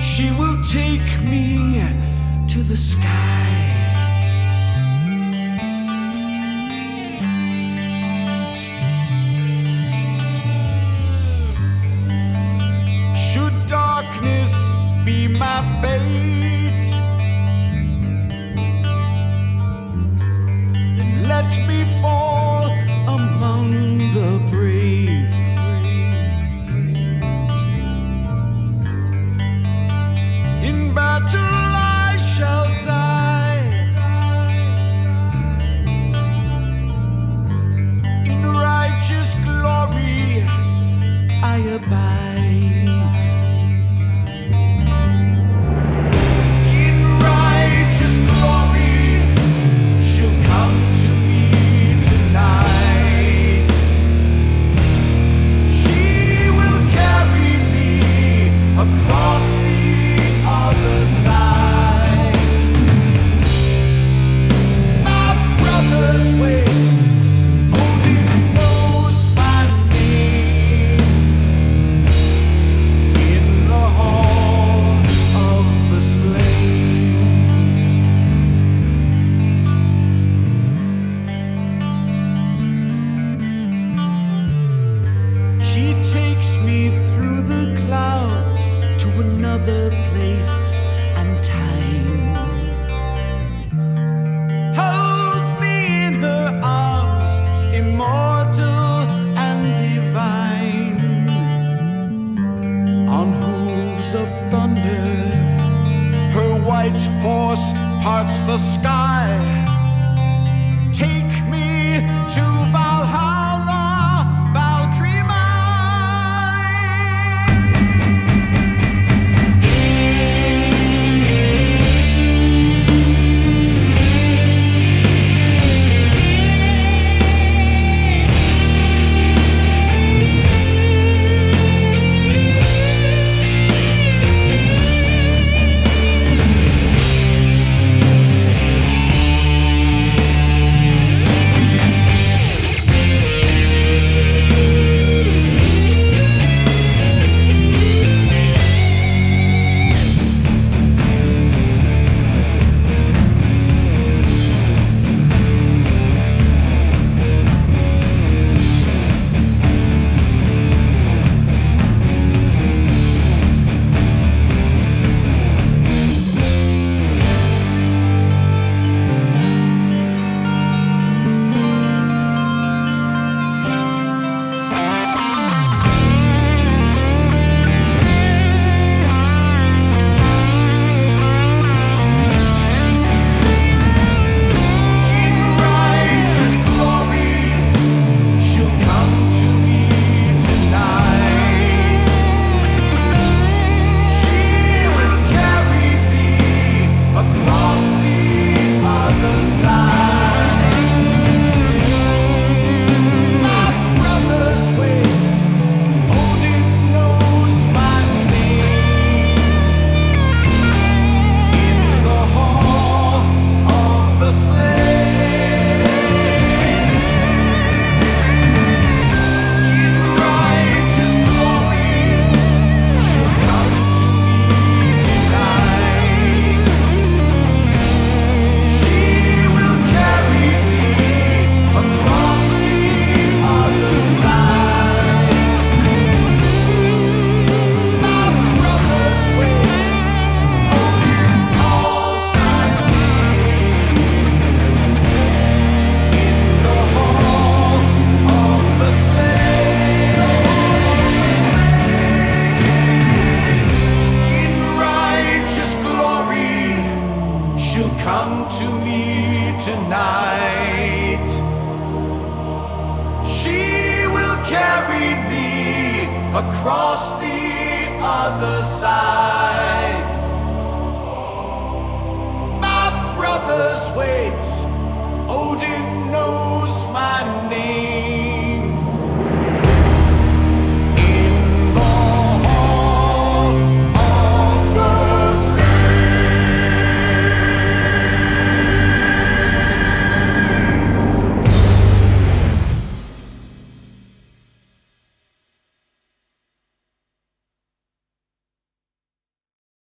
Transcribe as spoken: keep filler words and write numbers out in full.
She will take me to the sky. Should darkness be my fate, then let me fall among the brave. In battle I shall die, in righteous glory I abide. In righteous glory she'll come to me tonight. She will carry me across the other side. My brothers wait, Odin knows my name. In the hall of the slain, she takes me through the clouds to another place and time, holds me in her arms, immortal and divine. On hooves of thunder, her white horse parts the sky. Take me to Valhalla, Valkyrie across the other side. My brothers wait, Odin knows